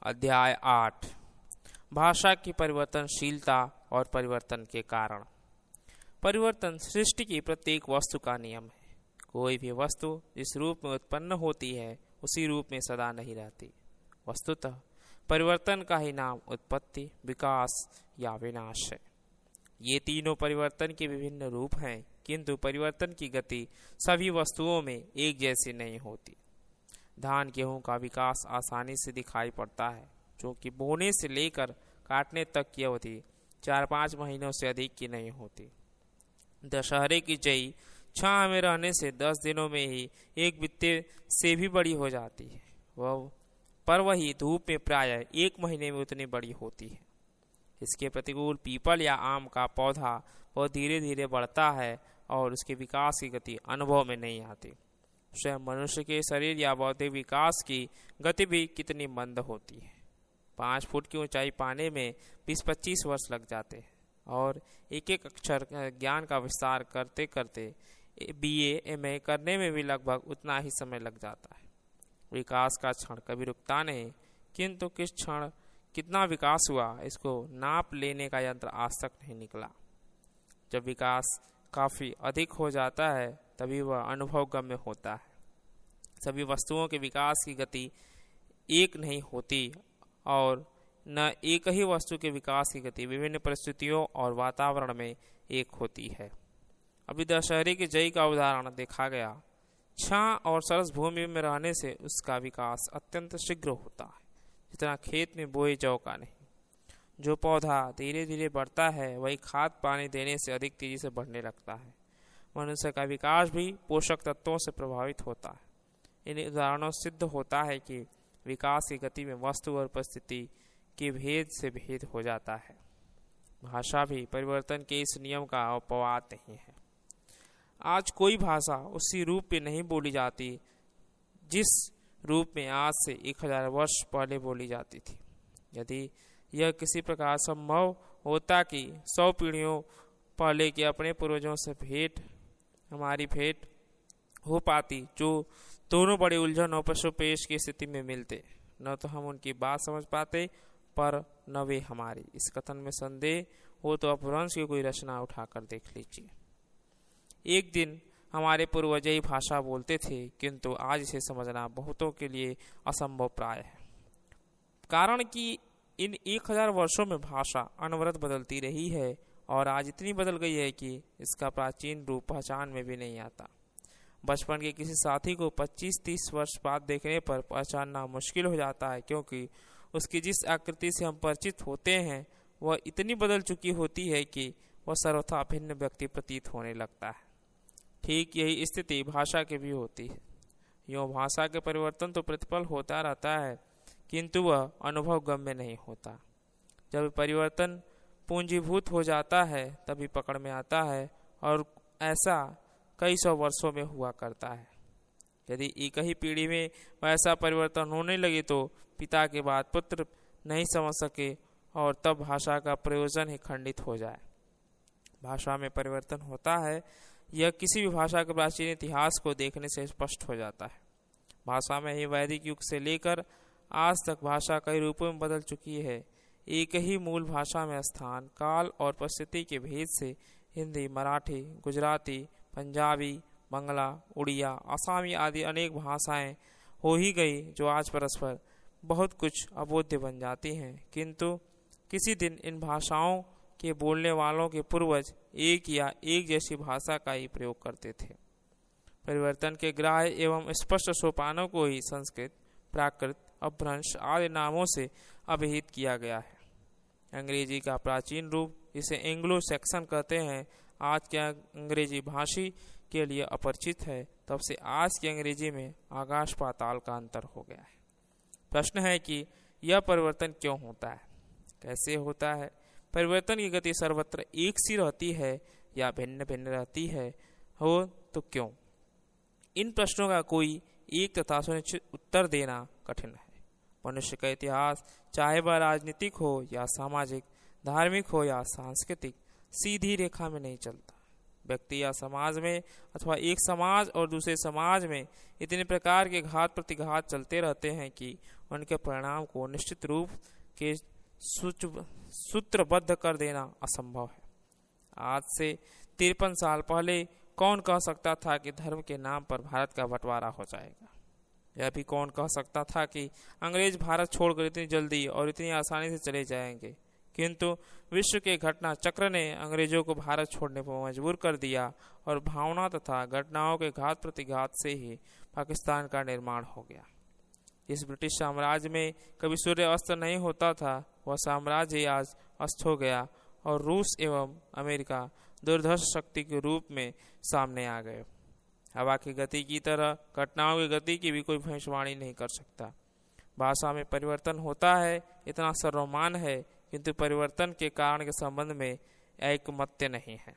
अध्याय 8 भाषा की परिवर्तनशीलता और परिवर्तन के कारण। परिवर्तन सृष्टि की प्रत्येक वस्तु का नियम है। कोई भी वस्तु जिस रूप में उत्पन्न होती है उसी रूप में सदा नहीं रहती। वस्तुतः परिवर्तन का ही नाम उत्पत्ति, विकास या विनाश है। ये तीनों परिवर्तन के विभिन्न रूप हैं, किंतु परिवर्तन की गति सभी वस्तुओं में एक जैसी नहीं होती। धान गेहूं का विकास आसानी से दिखाई पड़ता है, जो कि बोने से लेकर काटने तक की अवधि 4-5 महीनों से अधिक की नहीं होती। दशहरे की जई छांव में रहने से 10 दिनों में ही एक बित्ते से भी बड़ी हो जाती है, पर वही धूप में प्रायः 1 महीने में उतनी बड़ी होती है। इसके प्रतिकूल पीपल या आम का पौधा बहुत धीरे धीरे बढ़ता है और उसके विकास की गति अनुभव में नहीं आती। स्वयं मनुष्य के शरीर या बौद्धिक विकास की गति भी कितनी मंद होती है। 5 फुट की ऊंचाई पाने में 20-25 वर्ष लग जाते हैं और एक एक अक्षर ज्ञान का विस्तार करते करते BA MA करने में भी लगभग उतना ही समय लग जाता है। विकास का क्षण कभी रुकता नहीं, किंतु किस क्षण कितना विकास हुआ इसको नाप लेने का यंत्र आज तक नहीं निकला। जब विकास काफ़ी अधिक हो जाता है तभी वह अनुभव गम्य होता है। सभी वस्तुओं के विकास की गति एक नहीं होती और न एक ही वस्तु के विकास की गति विभिन्न परिस्थितियों और वातावरण में एक होती है। अभी दशहरे की जई का उदाहरण देखा गया। छां और सरस भूमि में रहने से उसका विकास अत्यंत शीघ्र होता है, जितना खेत में बोए जौ का नहीं। जो पौधा धीरे धीरे बढ़ता है वही खाद पानी देने से अधिक तेजी से बढ़ने लगता है। मनुष्य का विकास भी पोषक तत्वों से प्रभावित होता है। इन उदाहरणों से सिद्ध होता है कि विकास की गति में वस्तु और परिस्थिति के भेद से भेद हो जाता है। भाषा भी परिवर्तन के इस नियम का अपवाद नहीं है। आज कोई भाषा उसी रूप में नहीं बोली जाती जिस रूप में आज से 1000 वर्ष पहले बोली जाती थी। यदि यह किसी प्रकार संभव होता कि 100 पीढ़ियों पहले के अपने पूर्वजों से हमारी भेंट हो पाती, जो दोनों बड़े उलझन और पशुपेश की स्थिति में मिलते, न तो हम उनकी बात समझ पाते पर न वे हमारी। इस कथन में संदेह हो तो अपभ्रंश की कोई रचना उठाकर देख लीजिए। एक दिन हमारे पूर्वज ही भाषा बोलते थे, किंतु आज इसे समझना बहुतों के लिए असंभव प्राय है। कारण कि इन 1000 वर्षों में भाषा अनवरत बदलती रही है और आज इतनी बदल गई है कि इसका प्राचीन रूप पहचान में भी नहीं आता। बचपन के किसी साथी को 25-30 वर्ष बाद देखने पर पहचानना मुश्किल हो जाता है, क्योंकि उसकी जिस आकृति से हम परिचित होते हैं वह इतनी बदल चुकी होती है कि वह सर्वथा भिन्न व्यक्ति प्रतीत होने लगता है। ठीक यही स्थिति भाषा की भी होती है। यूँ भाषा के परिवर्तन तो प्रतिपल होता रहता है, किंतु वह अनुभव गम्य नहीं होता। जब परिवर्तन पूंजीभूत हो जाता है तभी पकड़ में आता है, और ऐसा कई 100 वर्षों में हुआ करता है। यदि एक ही पीढ़ी में वैसा परिवर्तन होने लगे तो पिता के बाद पुत्र नहीं समझ सके और तब भाषा का प्रयोजन ही खंडित हो जाए। भाषा में परिवर्तन होता है, यह किसी भी भाषा के प्राचीन इतिहास को देखने से स्पष्ट हो जाता है। भाषा में ही वैदिक युग से लेकर आज तक भाषा कई रूपों में बदल चुकी है। एक ही मूल भाषा में स्थान, काल और परिस्थिति के भेद से हिंदी, मराठी, गुजराती, पंजाबी, बंगला, उड़िया, आसामी आदि अनेक भाषाएं हो ही गई, जो आज परस्पर बहुत कुछ अबोध्य बन जाती हैं। किंतु किसी दिन इन भाषाओं के बोलने वालों के पूर्वज एक या एक जैसी भाषा का ही प्रयोग करते थे। परिवर्तन के ग्राह्य एवं स्पष्ट सोपानों को ही संस्कृत, प्राकृत, अपभ्रंश आदि नामों से अभिहित किया गया है। अंग्रेजी का प्राचीन रूप, जिसे एंग्लो सैक्सन कहते हैं, आज के अंग्रेजी भाषी के लिए अपरिचित है। तब से आज की अंग्रेजी में आकाश पाताल का अंतर हो गया है। प्रश्न है कि यह परिवर्तन क्यों होता है, कैसे होता है? परिवर्तन की गति सर्वत्र एक सी रहती है या भिन्न भिन्न रहती है? हो तो क्यों? इन प्रश्नों का कोई एक तथा सुनिश्चित उत्तर देना कठिन है। मनुष्य का इतिहास, चाहे वह राजनीतिक हो या सामाजिक, धार्मिक हो या सांस्कृतिक, सीधी रेखा में नहीं चलता। व्यक्ति या समाज में अथवा एक समाज और दूसरे समाज में इतने प्रकार के घात प्रतिघात चलते रहते हैं कि उनके परिणाम को निश्चित रूप के सूत्रबद्ध कर देना असंभव है। आज से 53 साल पहले कौन कह सकता था कि धर्म के नाम पर भारत का बंटवारा हो जाएगा? यह भी कौन कह सकता था कि अंग्रेज भारत छोड़कर इतनी जल्दी और इतनी आसानी से चले जाएंगे? किंतु विश्व के घटना चक्र ने अंग्रेजों को भारत छोड़ने पर मजबूर कर दिया और भावना तथा घटनाओं के घात प्रतिघात से ही पाकिस्तान का निर्माण हो गया। इस ब्रिटिश साम्राज्य में कभी सूर्य अस्त नहीं होता था, वह साम्राज्य ही आज अस्त हो गया और रूस एवं अमेरिका दुर्धर्ष शक्ति के रूप में सामने आ गए। हवा की गति की तरह घटनाओं की गति की भी कोई भविष्यवाणी नहीं कर सकता। भाषा में परिवर्तन होता है, इतना सर्वमान है, किंतु परिवर्तन के कारण के संबंध में एकमत्य नहीं है।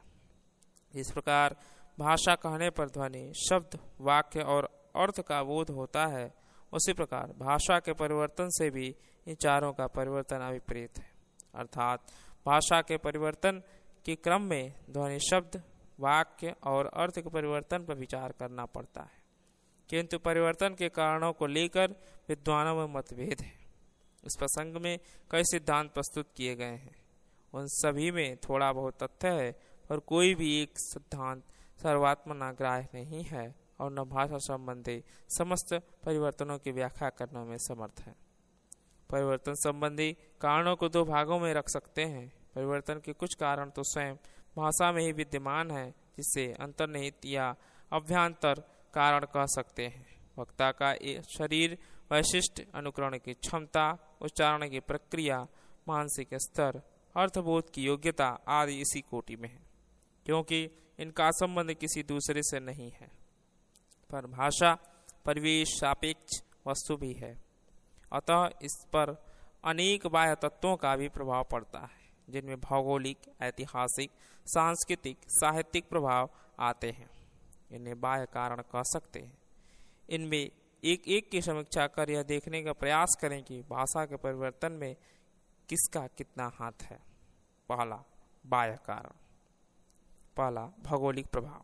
इस प्रकार भाषा कहने पर ध्वनि, शब्द, वाक्य और अर्थ का बोध होता है, उसी प्रकार भाषा के परिवर्तन से भी इन चारों का परिवर्तन अभिप्रेत है। अर्थात भाषा के परिवर्तन के क्रम में ध्वनि, शब्द, वाक्य और अर्थ के परिवर्तन पर विचार करना पड़ता है, किंतु परिवर्तन के कारणों को लेकर विद्वानों में मतभेद है। इस प्रसंग में कई सिद्धांत प्रस्तुत किए गए हैं, उन सभी में थोड़ा बहुत तथ्य है, पर कोई भी एक सिद्धांत सर्वात्मना ग्राह्य नहीं है और न भाषा संबंधी समस्त परिवर्तनों की व्याख्या करने में समर्थ है। परिवर्तन संबंधी कारणों को दो भागों में रख सकते हैं। परिवर्तन के कुछ कारण तो स्वयं भाषा में ही विद्यमान है, जिससे अंतर्निहित या अभ्यंतर कारण कह सकते हैं। वक्ता का शरीर, वैशिष्ट, अनुकरण की क्षमता, उच्चारण की प्रक्रिया, मानसिक स्तर, अर्थबोध की योग्यता आदि इसी कोटि में है, क्योंकि इनका संबंध किसी दूसरे से नहीं है। पर भाषा परिवेश सापेक्ष वस्तु भी है, अतः इस पर अनेक बाह्य तत्वों का भी प्रभाव पड़ता है, जिनमें भौगोलिक, ऐतिहासिक, सांस्कृतिक, साहित्यिक प्रभाव आते हैं। इन्हें बाह्य कारण कह सकते हैं। इनमें एक एक की समीक्षा कर यह देखने का प्रयास करें कि भाषा के परिवर्तन में किसका कितना हाथ है। पहला बाह्य कारण, पहला भौगोलिक प्रभाव।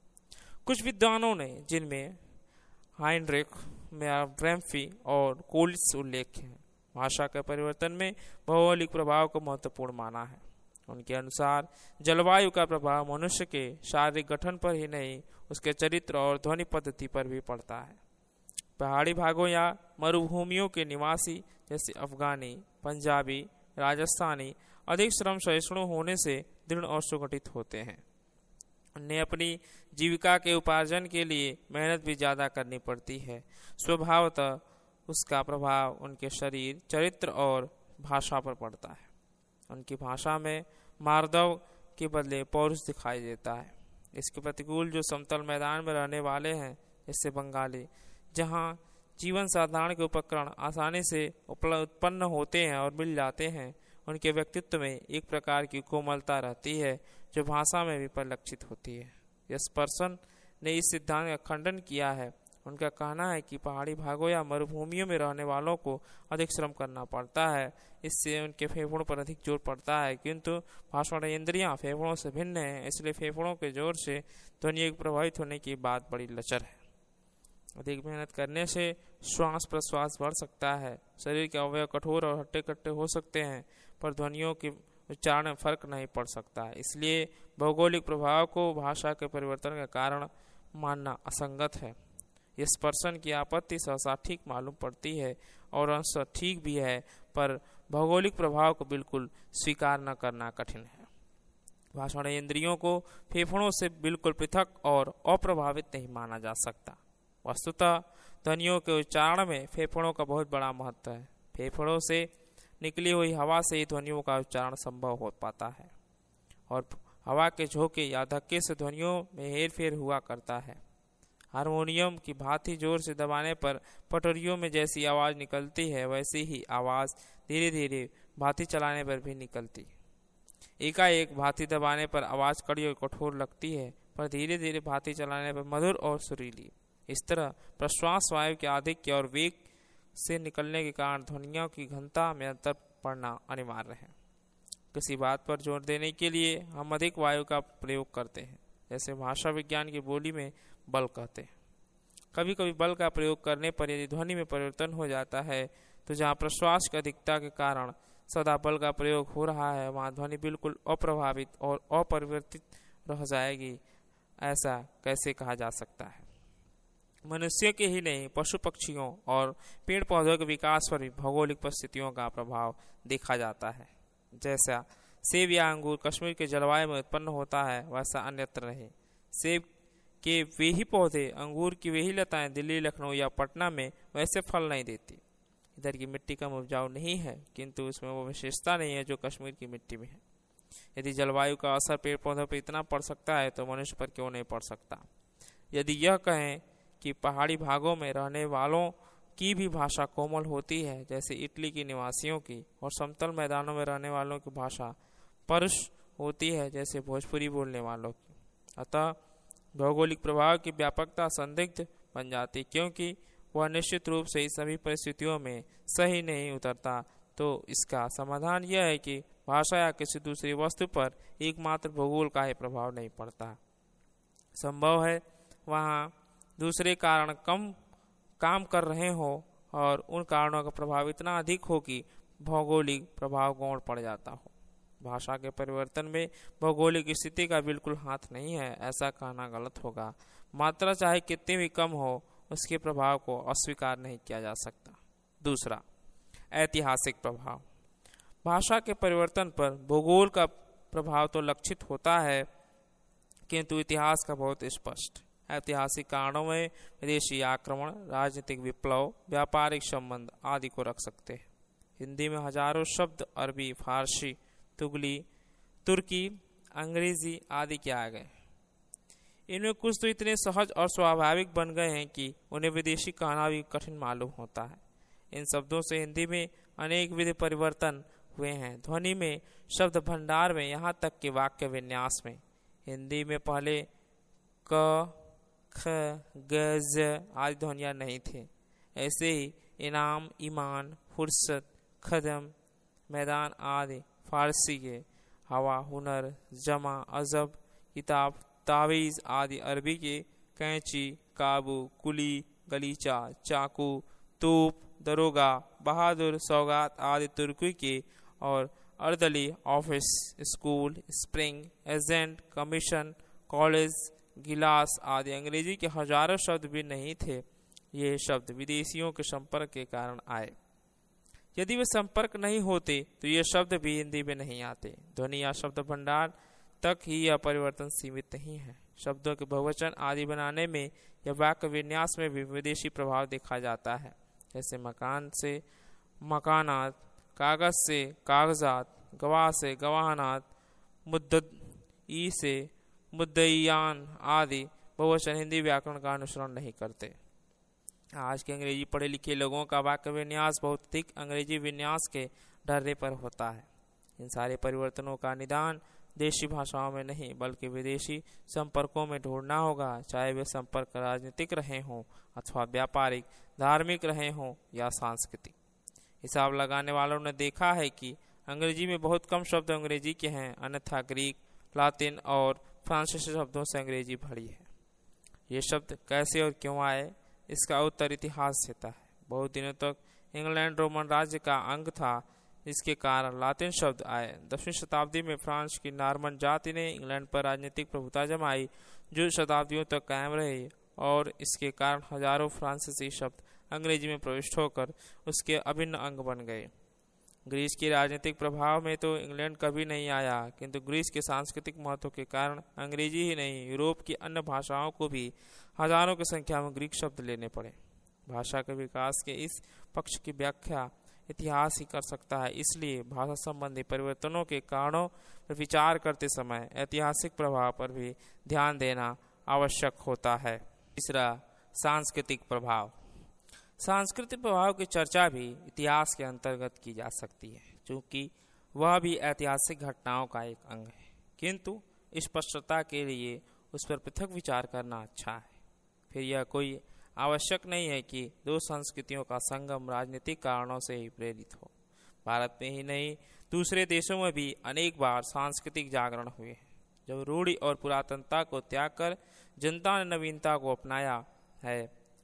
कुछ विद्वानों ने, जिनमें हाइनरिक, ब्रैम्फी और कोलिस उल्लेख हैं, भाषा के परिवर्तन में भौगोलिक प्रभाव को महत्वपूर्ण माना है। उनके अनुसार जलवायु का प्रभाव मनुष्य के शारीरिक गठन पर ही नहीं, उसके चरित्र और ध्वनि पद्धति पर भी पड़ता है। पहाड़ी भागों या मरुभूमियों के निवासी जैसे अफगानी, पंजाबी, राजस्थानी अधिक श्रम सहिष्णु होने से दृढ़ और सुगठित होते हैं। उन्हें अपनी जीविका के उपार्जन के लिए मेहनत भी ज्यादा करनी पड़ती है। स्वभावतः उसका प्रभाव उनके शरीर, चरित्र और भाषा पर पड़ता है। उनकी भाषा में मार्दव के बदले पौरुष दिखाई देता है। इसके प्रतिकूल जो समतल मैदान में रहने वाले हैं, जैसे बंगाली, जहाँ जीवन साधारण के उपकरण आसानी से उत्पन्न होते हैं और मिल जाते हैं, उनके व्यक्तित्व में एक प्रकार की कोमलता रहती है जो भाषा में भी परिलक्षित होती है। यस्पर्सन ने इस सिद्धांत का खंडन किया है। उनका कहना है कि पहाड़ी भागों या मरुभूमियों में रहने वालों को अधिक श्रम करना पड़ता है, इससे उनके फेफड़ों पर अधिक जोर पड़ता है, किंतु भाषण इंद्रियां फेफड़ों से भिन्न है, इसलिए फेफड़ों के जोर से ध्वनि प्रभावित होने की बात बड़ी लचर है। अधिक मेहनत करने से श्वास प्रश्वास बढ़ सकता है, शरीर के अवयव कठोर और हट्टे कट्टे हो सकते हैं, पर ध्वनियों के उच्चारण में फर्क नहीं पड़ सकता। इसलिए भौगोलिक प्रभाव को भाषा के परिवर्तन का कारण मानना असंगत है। यस्पर्सन की आपत्ति सहसा ठीक मालूम पड़ती है और अंश ठीक भी है, पर भौगोलिक प्रभाव को बिल्कुल स्वीकार न करना कठिन है। भाषण इंद्रियों को फेफड़ों से बिल्कुल पृथक और अप्रभावित नहीं माना जा सकता। वस्तुतः ध्वनियों के उच्चारण में फेफड़ों का बहुत बड़ा महत्व है। फेफड़ों से निकली हुई हवा से ही ध्वनियों का उच्चारण संभव हो पाता है और हवा के झोंके या धक्के से ध्वनियों में हेरफेर हुआ करता है। हारमोनियम की भांति जोर से दबाने पर पटरियों में जैसी आवाज निकलती है, वैसी ही आवाज धीरे धीरे भांति चलाने पर भी निकलती। एकाएक भांति दबाने पर आवाज कड़ी और कठोर लगती है, पर धीरे धीरे भांति चलाने पर मधुर और सुरीली। इस तरह प्रश्वास वायु के आधिक्य और वेग से निकलने के कारण ध्वनियों की घनता में अंतर पड़ना अनिवार्य है। किसी बात पर जोर देने के लिए हम अधिक वायु का प्रयोग करते हैं, जैसे भाषा विज्ञान की बोली में बल कहते हैं। कभी कभी बल का प्रयोग करने पर यदि ध्वनि में परिवर्तन हो जाता है तो जहाँ प्रश्वास की अधिकता के कारण सदा बल का प्रयोग हो रहा है वहाँ ध्वनि बिल्कुल अप्रभावित और अपरिवर्तित रह जाएगी। ऐसा कैसे कहा जा सकता है? मनुष्य के ही नहीं पशु पक्षियों और पेड़ पौधों के विकास पर भी भौगोलिक परिस्थितियों का प्रभाव देखा जाता है। जैसा सेब या अंगूर कश्मीर के जलवायु में उत्पन्न होता है वैसा अन्यत्र नहीं। सेब के वे ही पौधे, अंगूर की वे ही लताएं दिल्ली, लखनऊ या पटना में वैसे फल नहीं देती। इधर की मिट्टी कम उपजाऊ नहीं है किंतु उसमें वो विशेषता नहीं है जो कश्मीर की मिट्टी में है। यदि जलवायु का असर पेड़ पौधों पर इतना पड़ सकता है तो मनुष्य पर क्यों नहीं पड़ सकता? यदि यह कहें कि पहाड़ी भागों में रहने वालों की भी भाषा कोमल होती है जैसे इटली के निवासियों की, और समतल मैदानों में रहने वालों की भाषा परुष होती है जैसे भोजपुरी बोलने वालों की, अतः भौगोलिक प्रभाव की व्यापकता संदिग्ध बन जाती क्योंकि वह निश्चित रूप से सभी परिस्थितियों में सही नहीं उतरता। तो इसका समाधान यह है कि भाषा या किसी दूसरी वस्तु पर एकमात्र भूगोल का ही प्रभाव नहीं पड़ता। संभव है वहाँ दूसरे कारण कम काम कर रहे हो और उन कारणों का प्रभाव इतना अधिक हो कि भौगोलिक प्रभाव गौण पड़ जाता हो। भाषा के परिवर्तन में भौगोलिक स्थिति का बिल्कुल हाथ नहीं है, ऐसा कहना गलत होगा। मात्रा चाहे कितनी भी कम हो उसके प्रभाव को अस्वीकार नहीं किया जा सकता। दूसरा, ऐतिहासिक प्रभाव। भाषा के परिवर्तन पर भूगोल का प्रभाव तो लक्षित होता है किंतु इतिहास का बहुत स्पष्ट। ऐतिहासिक कारणों में विदेशी आक्रमण, राजनीतिक विप्लव, व्यापारिक संबंध आदि को रख सकते हैं। हिंदी में हजारों शब्द अरबी, फारसी, तुगली, तुर्की, अंग्रेजी आदि के आ गए। इनमें कुछ तो इतने सहज और स्वाभाविक बन गए हैं कि उन्हें विदेशी कहना भी कठिन मालूम होता है। इन शब्दों से हिंदी में अनेक विधि परिवर्तन हुए हैं, ध्वनि में, शब्द भंडार में, यहाँ तक कि वाक्य विन्यास में। हिंदी में पहले क, ख, ग, ज आदि ध्वनियाँ नहीं थे। ऐसे ही इनाम, ईमान, फुर्सत, खदम, मैदान आदि फारसी के, हवा, हुनर, जमा, अजब, किताब, तावीज़ आदि अरबी के, कैंची, काबू, कुली, गलीचा, चाकू, तूप, दरोगा, बहादुर, सौगात आदि तुर्की के, और अर्दली, office, school, spring, agent, commission, college, गिलास आदि अंग्रेजी के हजारों शब्द भी नहीं थे। ये शब्द विदेशियों के संपर्क के कारण आए। यदि वे संपर्क नहीं होते तो ये शब्द भी हिंदी में नहीं आते। ध्वनि या शब्द भंडार तक ही यह परिवर्तन सीमित नहीं है। शब्दों के बहुवचन आदि बनाने में या वाक्य विन्यास में भी विदेशी प्रभाव देखा जाता है। जैसे मकान से मकानात, कागज से कागजात, गवाह से गवाहनात, मुद्दई से मुद्दईयान आदि बहुवचन हिंदी व्याकरण का अनुसरण नहीं करते। आज के अंग्रेजी पढ़े लिखे लोगों का वाक्य विन्यास बहुत अधिक अंग्रेजी विन्यास के ढर्रे पर होता है। इन सारे परिवर्तनों का निदान देशी भाषाओं में नहीं बल्कि विदेशी संपर्कों में ढूंढना होगा, चाहे वे संपर्क राजनीतिक रहे हों अथवा व्यापारिक, धार्मिक रहे हों या सांस्कृतिक। हिसाब लगाने वालों ने देखा है कि अंग्रेजी में बहुत कम शब्द अंग्रेजी के हैं, अन्यथा ग्रीक, लातिन और फ्रांसीसी शब्दों से अंग्रेजी भरी है। ये शब्द कैसे और क्यों आए, इसका उत्तर इतिहास देता है। बहुत दिनों तक इंग्लैंड रोमन राज्य का अंग था, जिसके कारण लातिन शब्द आए। 10वीं शताब्दी में फ्रांस की नॉर्मन जाति ने इंग्लैंड पर राजनीतिक प्रभुता जमाई, जो शताब्दियों तक कायम रही, और इसके कारण हजारों फ्रांसीसी शब्द अंग्रेजी में प्रविष्ट होकर उसके अभिन्न अंग बन गए। ग्रीस के राजनीतिक प्रभाव में तो इंग्लैंड कभी नहीं आया, किंतु ग्रीस के सांस्कृतिक महत्व के कारण अंग्रेजी ही नहीं यूरोप की अन्य भाषाओं को भी हजारों की संख्या में ग्रीक शब्द लेने पड़े। भाषा के विकास के इस पक्ष की व्याख्या इतिहास ही कर सकता है। इसलिए भाषा संबंधी परिवर्तनों के कारणों पर विचार करते समय ऐतिहासिक प्रभाव पर भी ध्यान देना आवश्यक होता है। तीसरा, सांस्कृतिक प्रभाव। सांस्कृतिक प्रभाव की चर्चा भी इतिहास के अंतर्गत की जा सकती है, क्योंकि वह भी ऐतिहासिक घटनाओं का एक अंग है, किंतु स्पष्टता के लिए उस पर पृथक विचार करना अच्छा है। फिर यह कोई आवश्यक नहीं है कि दो संस्कृतियों का संगम राजनीतिक कारणों से ही प्रेरित हो। भारत में ही नहीं दूसरे देशों में भी अनेक बार सांस्कृतिक जागरण हुए हैं। जब रूढ़ि और पुरातनता को त्याग कर जनता ने नवीनता को अपनाया है।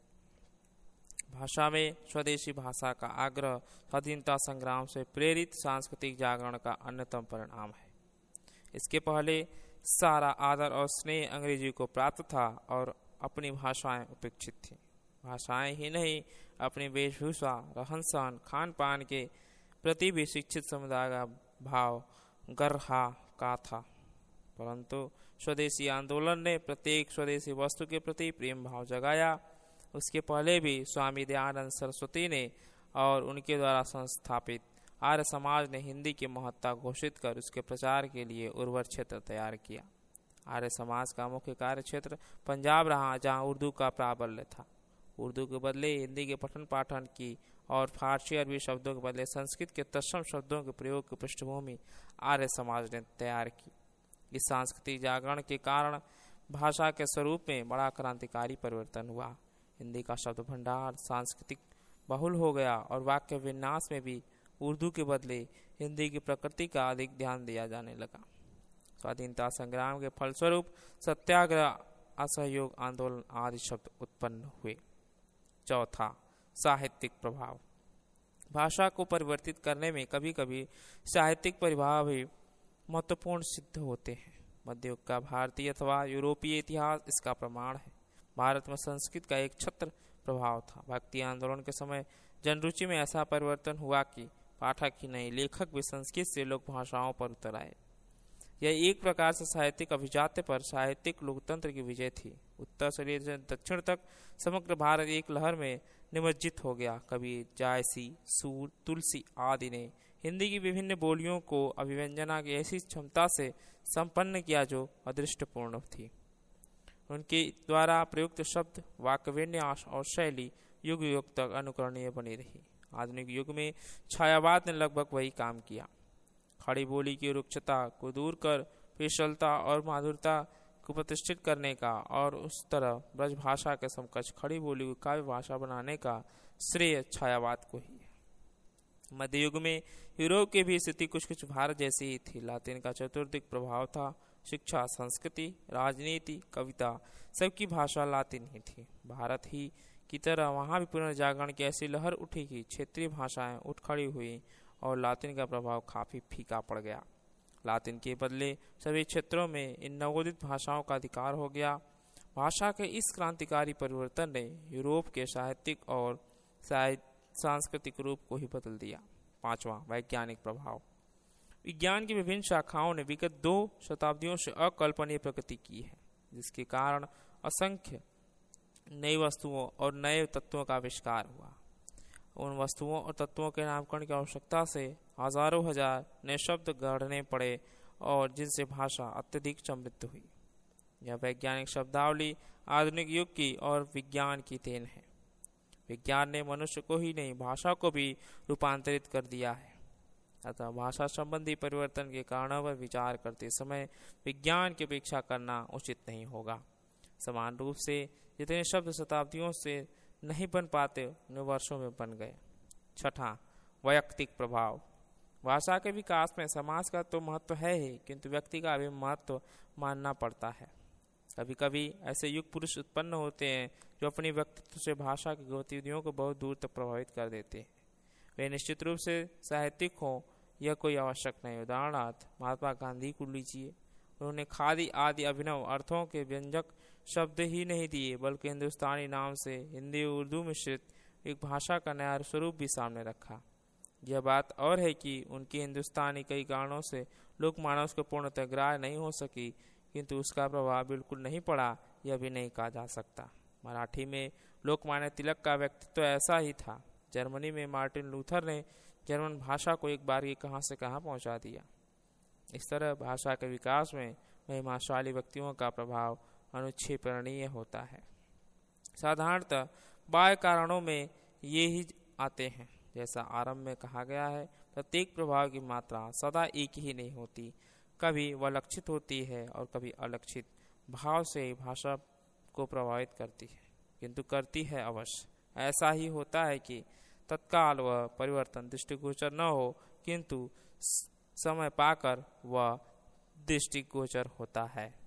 भाषा में स्वदेशी भाषा का आग्रह स्वाधीनता संग्राम से प्रेरित सांस्कृतिक जागरण का अन्यतम परिणाम है। इसके पहले सारा आदर और स्नेह अंग्रेजी को प्राप्त था और अपनी भाषाएं उपेक्षित थीं। भाषाएं ही नहीं, अपनी वेशभूषा, रहन सहन, खान पान के प्रति भी शिक्षित समुदाय का भाव गर्हा का था। परंतु स्वदेशी आंदोलन ने प्रत्येक स्वदेशी वस्तु के प्रति प्रेम भाव जगाया। उसके पहले भी स्वामी दयानंद सरस्वती ने और उनके द्वारा संस्थापित आर्य समाज ने हिंदी की महत्ता घोषित कर उसके प्रचार के लिए उर्वर क्षेत्र तैयार किया। आर्य समाज का मुख्य कार्य क्षेत्र पंजाब रहा, जहाँ उर्दू का प्राबल्य था। उर्दू के बदले हिंदी के पठन पाठन की और फारसी अरबी शब्दों के बदले संस्कृत के तत्सम शब्दों के प्रयोग की पृष्ठभूमि आर्य समाज ने तैयार की। इस सांस्कृतिक जागरण के कारण भाषा के स्वरूप में बड़ा क्रांतिकारी परिवर्तन हुआ। हिंदी का शब्द भंडार सांस्कृतिक बहुल हो गया और वाक्य विन्यास में भी उर्दू के बदले हिंदी की प्रकृति का अधिक ध्यान दिया जाने लगा। स्वाधीनता संग्राम के फलस्वरूप सत्याग्रह, असहयोग आंदोलन आदि शब्द उत्पन्न हुए। चौथा, साहित्यिक प्रभाव। भाषा को परिवर्तित करने में कभी कभी साहित्यिक प्रभाव भी महत्वपूर्ण सिद्ध होते हैं। मध्ययुग का भारतीय अथवा यूरोपीय इतिहास इसका प्रमाण है। भारत में संस्कृत का एक छत्र प्रभाव था। भक्ति आंदोलन के समय जनरुचि में ऐसा परिवर्तन हुआ कि पाठक ही नहीं, लेखक भी संस्कृत से लोक भाषाओं पर उतर आए। यह एक प्रकार से साहित्यिक अभिजात्य पर साहित्यिक लोकतंत्र की विजय थी। उत्तर से लेकर दक्षिण तक समग्र भारत एक लहर में निमज्जित हो गया। कवि जायसी, सूर, तुलसी आदि ने हिंदी की विभिन्न बोलियों को अभिव्यंजना की ऐसी क्षमता से संपन्न किया जो अदृष्टपूर्ण थी। उनके द्वारा प्रयुक्त शब्द, वाक्य विन्यास और शैली युग युग तक अनुकरणीय बनी रही। आधुनिक युग में छायावाद ने लगभग वही काम किया। खड़ी बोली की रुक्षता को दूर कर पेशलता और माधुरता को प्रतिष्ठित करने का और उस तरह ब्रज भाषा के समकक्ष खड़ी बोली को काव्य भाषा बनाने का श्रेय छायावाद को ही है। मध्य युग में यूरोप की भी स्थिति कुछ कुछ भारत जैसी ही थी। लातिन का चतुर्दिक प्रभाव था। शिक्षा, संस्कृति, राजनीति, कविता सबकी भाषा लातिन ही थी। भारत ही की तरह वहाँ भी पुनर्जागरण की ऐसी लहर उठी कि क्षेत्रीय भाषाएं उठ खड़ी हुई और लातिन का प्रभाव काफी फीका पड़ गया। लातिन के बदले सभी क्षेत्रों में इन नवोदित भाषाओं का अधिकार हो गया। भाषा के इस क्रांतिकारी परिवर्तन ने यूरोप के साहित्यिक और सांस्कृतिक रूप को ही बदल दिया। पांचवा, वैज्ञानिक प्रभाव। विज्ञान की विभिन्न शाखाओं ने विगत 2 शताब्दियों से अकल्पनीय प्रगति की है, जिसके कारण असंख्य नई वस्तुओं और नए तत्वों का आविष्कार हुआ। उन वस्तुओं और तत्वों के नामकरण की आवश्यकता से हजारों हजार नए शब्द गढ़ने पड़े और जिनसे भाषा अत्यधिक समृद्ध हुई। यह वैज्ञानिक शब्दावली आधुनिक युग की और विज्ञान की देन है। विज्ञान ने मनुष्य को ही नहीं, भाषा को भी रूपांतरित कर दिया है। अतः भाषा संबंधी परिवर्तन के कारणों पर विचार करते समय विज्ञान की अपेक्षा करना उचित नहीं होगा। समान रूप से जितने शब्द शताब्दियों से नहीं बन पाते, उन्हें वर्षों में बन गए। छठा, वैयक्तिक प्रभाव। भाषा के विकास में समाज का तो महत्व है ही, किंतु व्यक्ति का भी महत्व मानना पड़ता है। कभी कभी ऐसे युग पुरुष उत्पन्न होते हैं जो अपनी व्यक्तित्व से भाषा की गतिविधियों को बहुत दूर तक प्रभावित कर देते हैं। वे निश्चित रूप से साहित्यिक हों, यह कोई आवश्यक नहीं। उदाहरणार्थ महात्मा गांधी को लीजिए। उन्होंने खादी आदि अभिनव अर्थों के व्यंजक शब्द ही नहीं दिए, बल्कि हिंदुस्तानी नाम से हिंदी और उर्दू मिश्रित एक भाषा का नया स्वरूप भी सामने रखा। यह बात और है कि उनकी हिंदुस्तानी कई कारणों से लोकमानव को पूर्णतः ग्राह्य नहीं हो सकी, किंतु उसका प्रभाव बिल्कुल नहीं पड़ा, यह भी नहीं कहा जा सकता। मराठी में लोकमान्य तिलक का व्यक्तित्व ऐसा ही था। जर्मनी में मार्टिन लूथर ने जर्मन भाषा को एक बार ये कहां से कहां पहुंचा दिया। इस तरह भाषा के विकास में महिमाशाली व्यक्तियों का प्रभाव अनुच्छेपणीय होता है। साधारणतः बाह्य कारणों में ये ही आते हैं। जैसा आरंभ में कहा गया है, प्रत्येक प्रभाव की मात्रा सदा एक ही नहीं होती। कभी वह लक्षित होती है और कभी अलक्षित भाव से भाषा को प्रभावित करती है, किंतु करती है अवश्य। ऐसा ही होता है कि तत्काल वह परिवर्तन दृष्टिगोचर न हो, किंतु समय पाकर वह दृष्टिगोचर होता है।